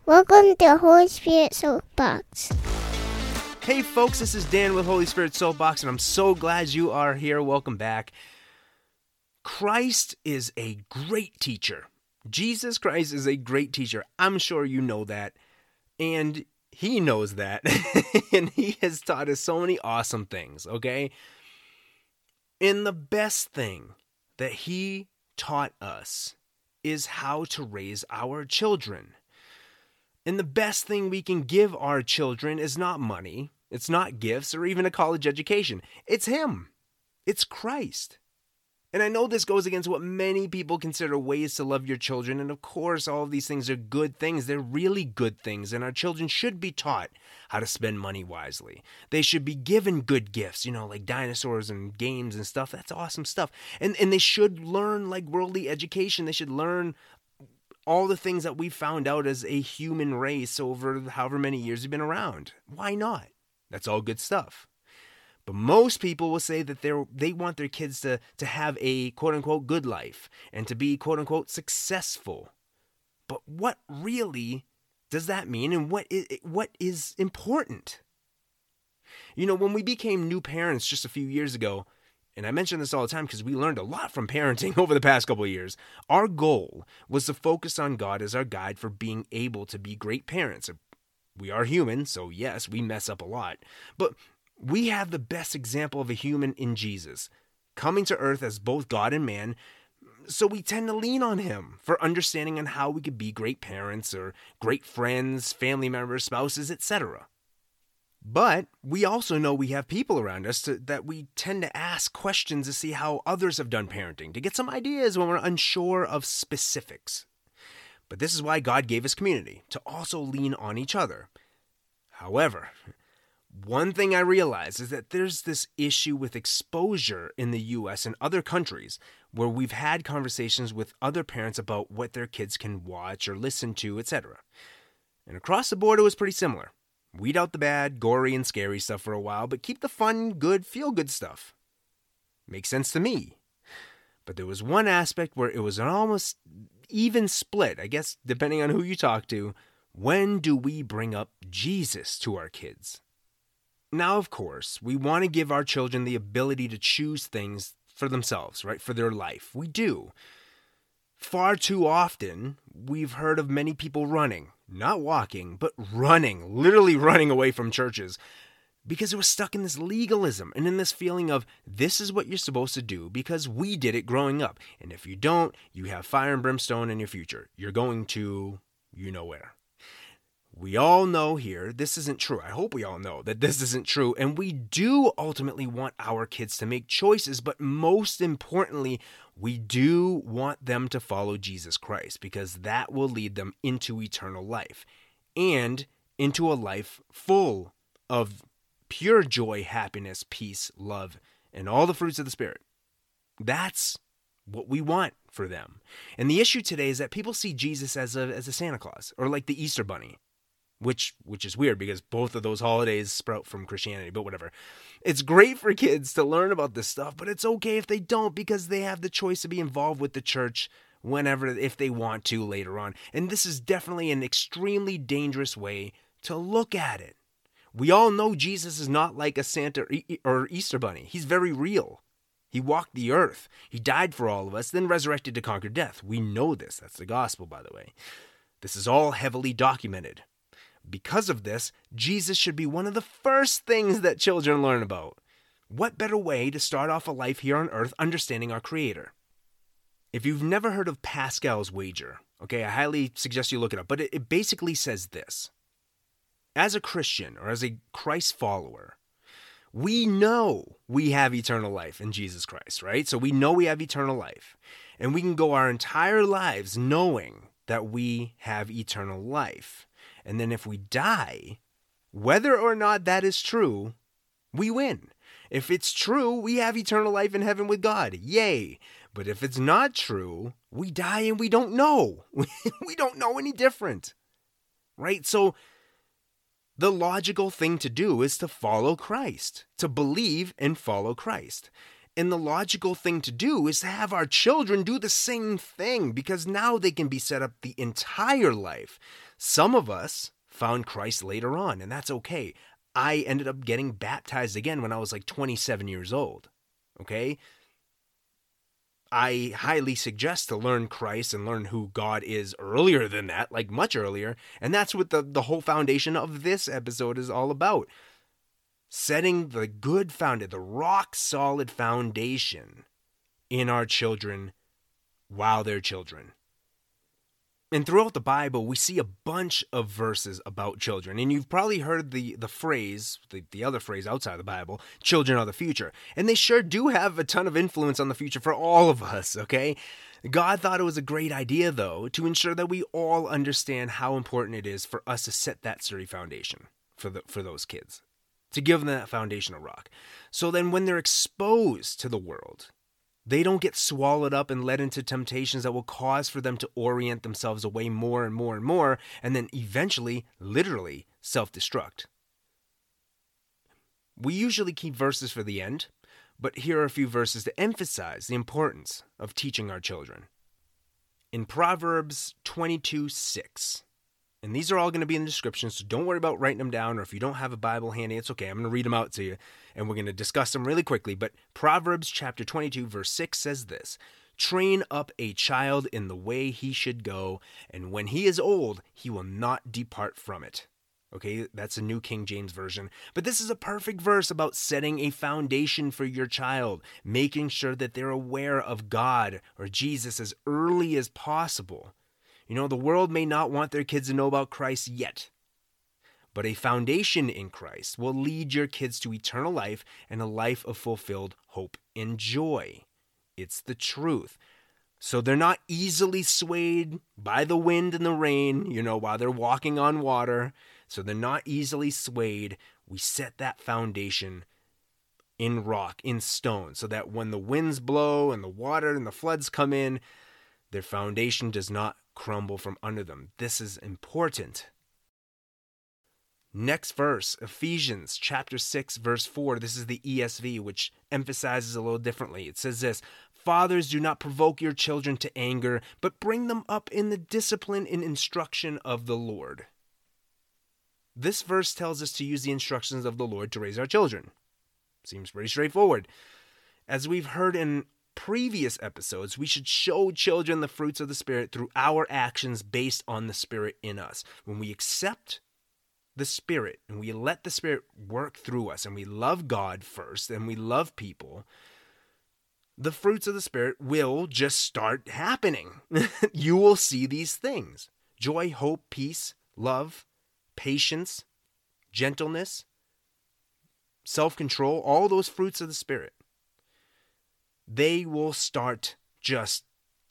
Welcome to Holy Spirit Soapbox. Hey folks, this is Dan with Holy Spirit Soapbox, and I'm so glad you are here. Welcome back. Christ is a great teacher. Jesus Christ is a great teacher. I'm sure you know that, and he knows that, and he has taught us so many awesome things, okay? And the best thing that he taught us is how to raise our children. And the best thing we can give our children is not money, it's not gifts, or even a college education. It's him. It's Christ. And I know this goes against what many people consider ways to love your children, and of course all of these things are good things. They're really good things, and our children should be taught how to spend money wisely. They should be given good gifts, like dinosaurs and games and stuff. That's awesome stuff. And they should learn like worldly education. They should learn all the things that we've found out as a human race over however many years we've been around. Why not? That's all good stuff. But most people will say that they want their kids to have a quote-unquote good life and to be quote-unquote successful. But what really does that mean, and what is important? When we became new parents just a few years ago, and I mention this all the time because we learned a lot from parenting over the past couple of years, our goal was to focus on God as our guide for being able to be great parents. We are human, so yes, we mess up a lot. But we have the best example of a human in Jesus, coming to earth as both God and man, so we tend to lean on him for understanding on how we could be great parents or great friends, family members, spouses, etc. But we also know we have people around us that we tend to ask questions to see how others have done parenting, to get some ideas when we're unsure of specifics. But this is why God gave us community, to also lean on each other. However, one thing I realize is that there's this issue with exposure in the U.S. and other countries where we've had conversations with other parents about what their kids can watch or listen to, etc. And across the board, it was pretty similar. Weed out the bad, gory, and scary stuff for a while, but keep the fun, good, feel-good stuff. Makes sense to me. But there was one aspect where it was an almost even split, I guess, depending on who you talk to. When do we bring up Jesus to our kids? Now, of course, we want to give our children the ability to choose things for themselves, right? For their life. We do. Far too often, we've heard of many people running, not walking, but running, literally running away from churches because it was stuck in this legalism and in this feeling of this is what you're supposed to do because we did it growing up. And if you don't, you have fire and brimstone in your future. You're going to you know where. We all know here this isn't true. I hope we all know that this isn't true. And we do ultimately want our kids to make choices, but most importantly, we do want them to follow Jesus Christ because that will lead them into eternal life and into a life full of pure joy, happiness, peace, love, and all the fruits of the Spirit. That's what we want for them. And the issue today is that people see Jesus as a Santa Claus or like the Easter Bunny. Which is weird because both of those holidays sprout from Christianity, but whatever. It's great for kids to learn about this stuff, but it's okay if they don't because they have the choice to be involved with the church whenever, if they want to later on. And this is definitely an extremely dangerous way to look at it. We all know Jesus is not like a Santa or Easter Bunny. He's very real. He walked the earth. He died for all of us, then resurrected to conquer death. We know this. That's the gospel, by the way. This is all heavily documented. Because of this, Jesus should be one of the first things that children learn about. What better way to start off a life here on earth understanding our Creator? If you've never heard of Pascal's wager, I highly suggest you look it up, but it basically says this. As a Christian or as a Christ follower, we know we have eternal life in Jesus Christ, right? So we know we have eternal life, and we can go our entire lives knowing that we have eternal life. And then if we die, whether or not that is true, we win. If it's true, we have eternal life in heaven with God. Yay. But if it's not true, we die and we don't know. We don't know any different. Right? So the logical thing to do is to follow Christ, to believe and follow Christ. And the logical thing to do is to have our children do the same thing, because now they can be set up the entire life. Some of us found Christ later on, and that's okay. I ended up getting baptized again when I was like 27 years old. Okay? I highly suggest to learn Christ and learn who God is earlier than that, like much earlier. And that's what the whole foundation of this episode is all about. Setting the good foundation, the rock solid foundation in our children while they're children. And throughout the Bible, we see a bunch of verses about children. And you've probably heard the phrase, the other phrase outside the Bible, children are the future. And they sure do have a ton of influence on the future for all of us, okay? God thought it was a great idea, though, to ensure that we all understand how important it is for us to set that sturdy foundation for those kids, to give them that foundational rock. So then when they're exposed to the world, they don't get swallowed up and led into temptations that will cause for them to orient themselves away more and more and more, and then eventually, literally, self-destruct. We usually keep verses for the end, but here are a few verses to emphasize the importance of teaching our children. In Proverbs 22:6, and these are all going to be in the description, so don't worry about writing them down, or if you don't have a Bible handy, it's okay. I'm going to read them out to you, and we're going to discuss them really quickly. But Proverbs chapter 22, verse 6 says this: "Train up a child in the way he should go, and when he is old, he will not depart from it." Okay, that's a New King James Version. But this is a perfect verse about setting a foundation for your child, making sure that they're aware of God or Jesus as early as possible. You know, the world may not want their kids to know about Christ yet, but a foundation in Christ will lead your kids to eternal life and a life of fulfilled hope and joy. It's the truth. So they're not easily swayed by the wind and the rain, while they're walking on water. So they're not easily swayed. We set that foundation in rock, in stone, so that when the winds blow and the water and the floods come in, their foundation does not crumble from under them. This is important. Next verse, Ephesians chapter 6, verse 4. This is the ESV, which emphasizes a little differently. It says this: "Fathers, do not provoke your children to anger, but bring them up in the discipline and instruction of the Lord." This verse tells us to use the instructions of the Lord to raise our children. Seems pretty straightforward. As we've heard in previous episodes, we should show children the fruits of the Spirit through our actions based on the Spirit in us. When we accept the Spirit and we let the Spirit work through us, and we love God first and we love people, the fruits of the Spirit will just start happening. You will see these things: joy, hope, peace, love, patience, gentleness, self-control, all those fruits of the Spirit. They will start just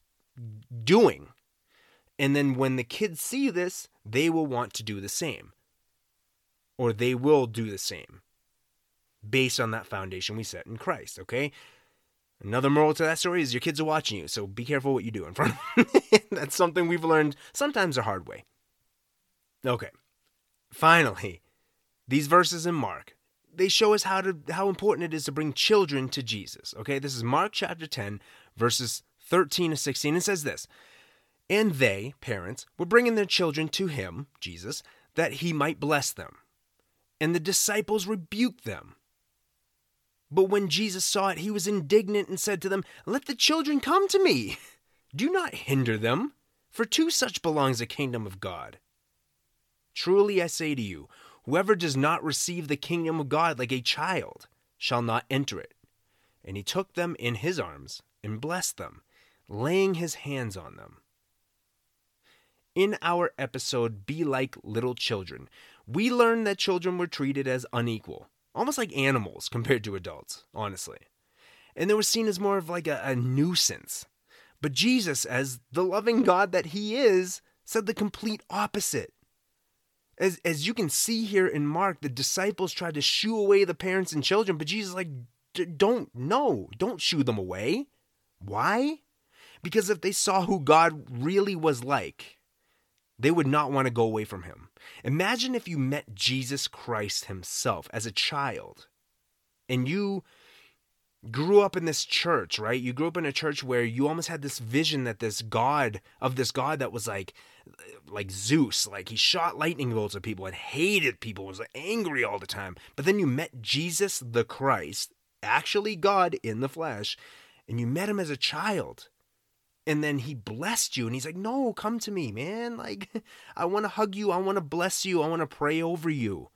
doing. And then when the kids see this, they will want to do the same. Or they will do the same based on that foundation we set in Christ, okay? Another moral to that story is your kids are watching you, so be careful what you do in front of them. That's something we've learned sometimes the hard way. Okay. Finally, these verses in Mark, they show us how important it is to bring children to Jesus. Okay, this is Mark chapter 10, verses 13 to 16. It says this: "And they, parents, were bringing their children to him," Jesus, "that he might bless them. And the disciples rebuked them. But when Jesus saw it, he was indignant and said to them, 'Let the children come to me. Do not hinder them, for to such belongs the kingdom of God. Truly I say to you, whoever does not receive the kingdom of God like a child shall not enter it.' And he took them in his arms and blessed them, laying his hands on them." In our episode, Be Like Little Children, we learned that children were treated as unequal, almost like animals compared to adults, honestly. And they were seen as more of like a nuisance. But Jesus, as the loving God that he is, said the complete opposite. As you can see here in Mark, the disciples tried to shoo away the parents and children, but Jesus is like, don't shoo them away. Why? Because if they saw who God really was like, they would not want to go away from him. Imagine if you met Jesus Christ himself as a child, and you grew up in this church, right? You grew up in a church where you almost had this vision that this God that was like Zeus, like he shot lightning bolts at people and hated people, was angry all the time. But then you met Jesus the Christ, actually God in the flesh, and you met him as a child. And then he blessed you, and he's like, no, come to me, man. Like, I want to hug you. I want to bless you. I want to pray over you.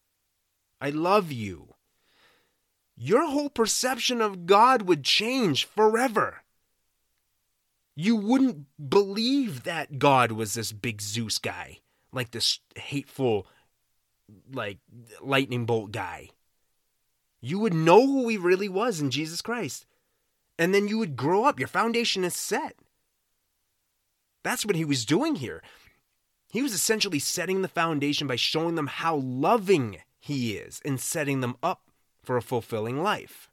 I love you. Your whole perception of God would change forever. You wouldn't believe that God was this big Zeus guy, like this hateful, like, lightning bolt guy. You would know who he really was in Jesus Christ. And then you would grow up. Your foundation is set. That's what he was doing here. He was essentially setting the foundation by showing them how loving he is and setting them up for a fulfilling life.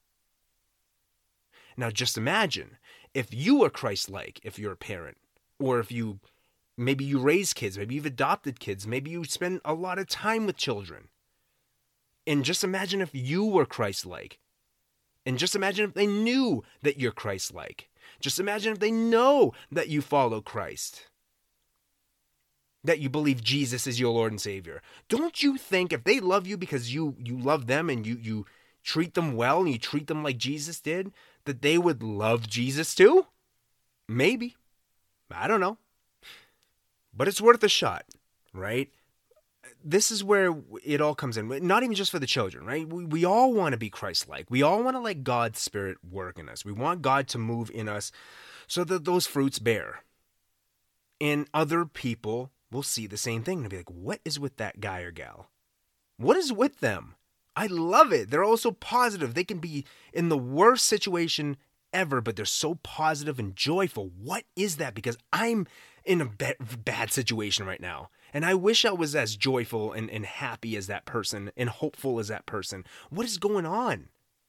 Now just imagine if you are Christ-like, if you're a parent, or if maybe you raise kids, maybe you've adopted kids, maybe you spend a lot of time with children. And just imagine if you were Christ-like. And just imagine if they knew that you're Christ-like. Just imagine if they know that you follow Christ. That you believe Jesus is your Lord and Savior. Don't you think if they love you because you love them and you treat them well and you treat them like Jesus did, that they would love Jesus too? Maybe. I don't know. But it's worth a shot, right? This is where it all comes in. Not even just for the children, right? We all want to be Christ-like. We all want to let God's Spirit work in us. We want God to move in us so that those fruits bear. And other people will see the same thing and be like, what is with that guy or gal? What is with them? I love it. They're all so positive. They can be in the worst situation ever, but they're so positive and joyful. What is that? Because I'm in a bad situation right now. And I wish I was as joyful and happy as that person and hopeful as that person. What is going on?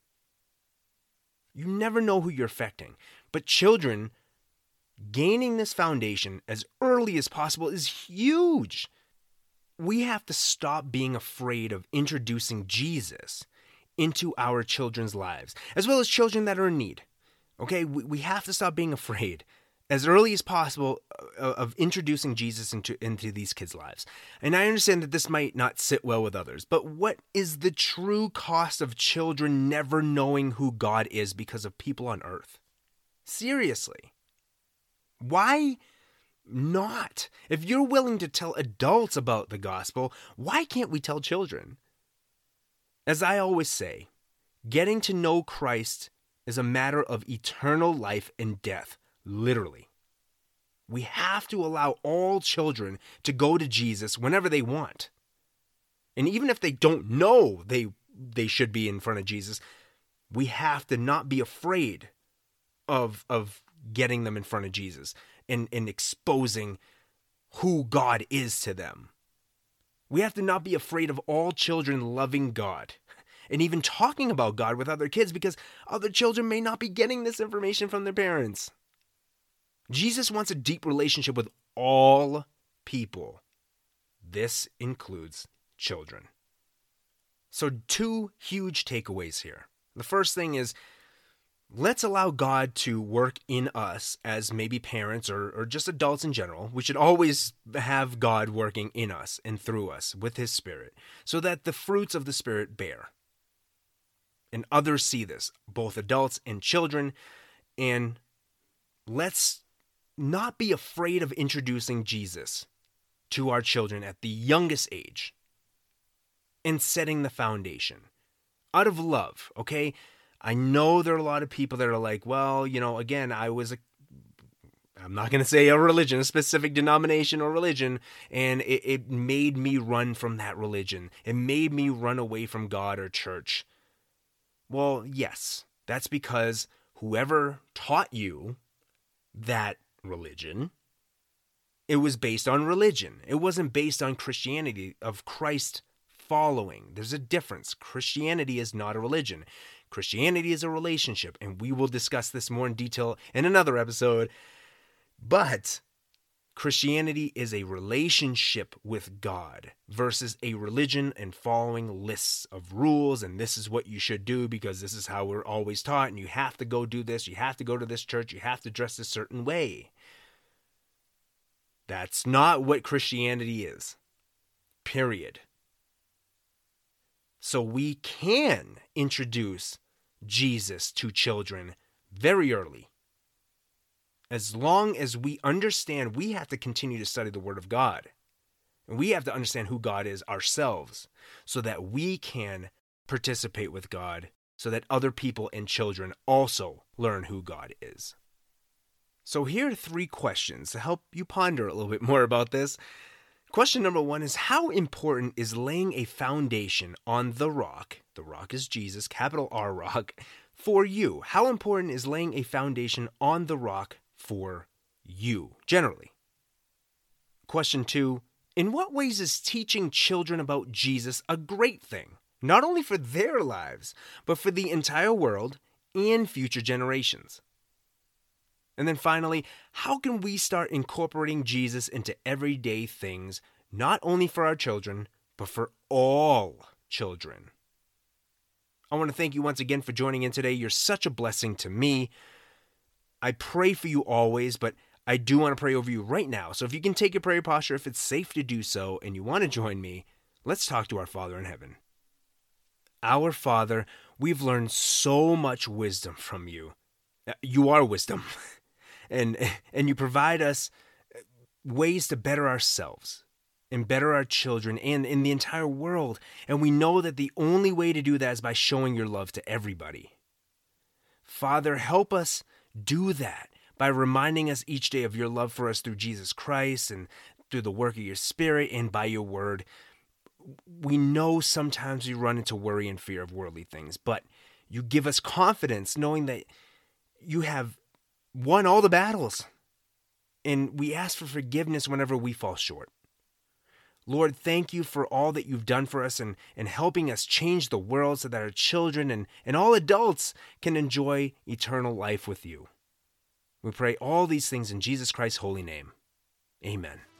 You never know who you're affecting. But children, gaining this foundation as early as possible is huge. We have to stop being afraid of introducing Jesus into our children's lives, as well as children that are in need. Okay, we have to stop being afraid as early as possible of introducing Jesus into these kids' lives. And I understand that this might not sit well with others, but what is the true cost of children never knowing who God is because of people on earth? Seriously. Why not? If you're willing to tell adults about the gospel, why can't we tell children? As I always say, getting to know Christ is a matter of eternal life and death. Literally. We have to allow all children to go to Jesus whenever they want. And even if they don't know they should be in front of Jesus, we have to not be afraid of getting them in front of Jesus and exposing who God is to them. We have to not be afraid of all children loving God and even talking about God with other kids, because other children may not be getting this information from their parents. Jesus wants a deep relationship with all people. This includes children. So 2 huge takeaways here. The first thing is, let's allow God to work in us as maybe parents or just adults in general. We should always have God working in us and through us with His Spirit so that the fruits of the Spirit bear. And others see this, both adults and children. And let's not be afraid of introducing Jesus to our children at the youngest age and setting the foundation out of love, okay? I know there are a lot of people that are like, well, again, I'm not going to say a religion, a specific denomination or religion, and it made me run from that religion. It made me run away from God or church. Well, yes, that's because whoever taught you that religion, it was based on religion. It wasn't based on Christianity, of Christ following. There's a difference. Christianity is not a religion. Christianity is a relationship, and we will discuss this more in detail in another episode. But Christianity is a relationship with God versus a religion and following lists of rules, and this is what you should do because this is how we're always taught, and you have to go do this, you have to go to this church, you have to dress a certain way. That's not what Christianity is. Period. So we can introduce Jesus to children very early. As long as we understand, we have to continue to study the Word of God. And we have to understand who God is ourselves so that we can participate with God, so that other people and children also learn who God is. So here are 3 questions to help you ponder a little bit more about this. Question number 1 is, how important is laying a foundation on the rock is Jesus, capital R rock, for you? How important is laying a foundation on the rock for you, generally? Question 2, in what ways is teaching children about Jesus a great thing, not only for their lives, but for the entire world and future generations? And then finally, how can we start incorporating Jesus into everyday things, not only for our children, but for all children? I want to thank you once again for joining in today. You're such a blessing to me. I pray for you always, but I do want to pray over you right now. So if you can take your prayer posture, if it's safe to do so, and you want to join me, let's talk to our Father in heaven. Our Father, we've learned so much wisdom from you. You are wisdom. And you provide us ways to better ourselves and better our children and in the entire world. And we know that the only way to do that is by showing your love to everybody. Father, help us do that by reminding us each day of your love for us through Jesus Christ and through the work of your Spirit and by your word. We know sometimes we run into worry and fear of worldly things, but you give us confidence knowing that you have won all the battles, and we ask for forgiveness whenever we fall short. Lord, thank you for all that you've done for us and helping us change the world so that our children and all adults can enjoy eternal life with you. We pray all these things in Jesus Christ's holy name. Amen.